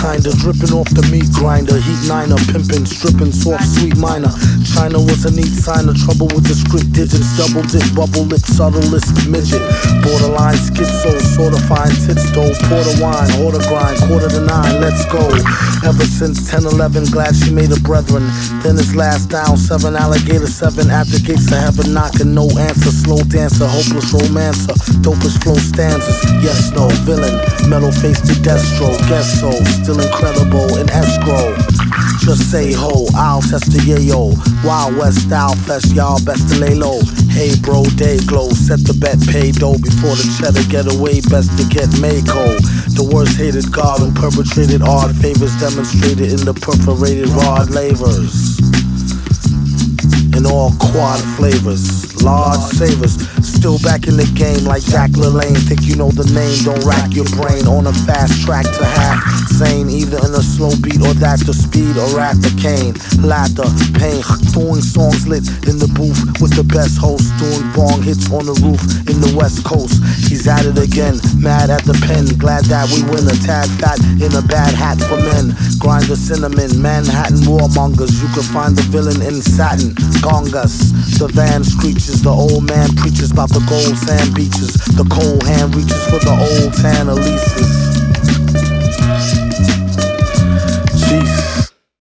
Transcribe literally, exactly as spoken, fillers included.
kinda dripping off the meat grinder. Heat niner, pimping, stripping, soft, sweet minor. China was a neat sign of trouble with the script digits. Double dip, bubble lip, subtlest midget. Borderline schizo, sorta fine tits though. Porter wine, order grind, quarter to nine, let's go. Ever since ten eleven, glad she made a brethren. Then his last down, seven alligator, seven at the gates of heaven, knocking, no answer. Slow dancer, hopeless romancer, dopest flow stanzas. Yes, no, villain, metal face to Destro. Guess so, still incredible in escrow. Just say ho, I'll test the yayo. Wild West style fest, y'all best to lay low. Hey bro, day glow, set the bet, pay dough. Before the cheddar get away, best to get Mako. The worst hated god who perpetrated odd favors, demonstrated in the perforated rod lavers. In all quad flavors, large savers. Still back in the game like Jack LaLanne. Think you know the name, don't rack your brain. On a fast track to half sane, either in a slow beat or that the speed or at the cane. Laughter, pain, doing songs lit in the booth with the best host. Doing bong hits on the roof in the west coast. He's at it again, mad at the pen. Glad that we win a tad fat in a bad hat for men. Grind the cinnamon, Manhattan warmongers. You can find the villain in satin. Gongas, the van screeches. The old man preaches about the gold sand beaches. The cold hand reaches for the old tan Elises.